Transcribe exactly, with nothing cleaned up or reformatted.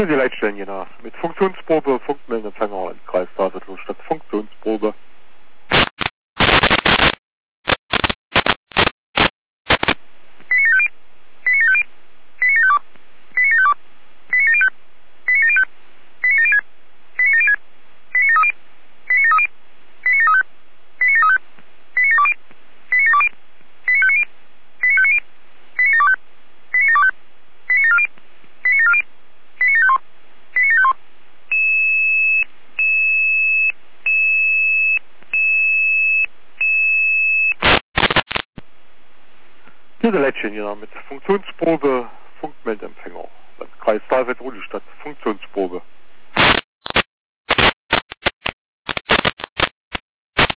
Hier die Leitstellen, genau. Mit Funktionsprobe, Funkmeldeempfänger im Kreis Davidloh statt Funktionsprobe. Hier die Leitstellen, genau. Mit Funktionsprobe, Funkmeldeempfänger im Kreis Davidloh statt Funktionsprobe.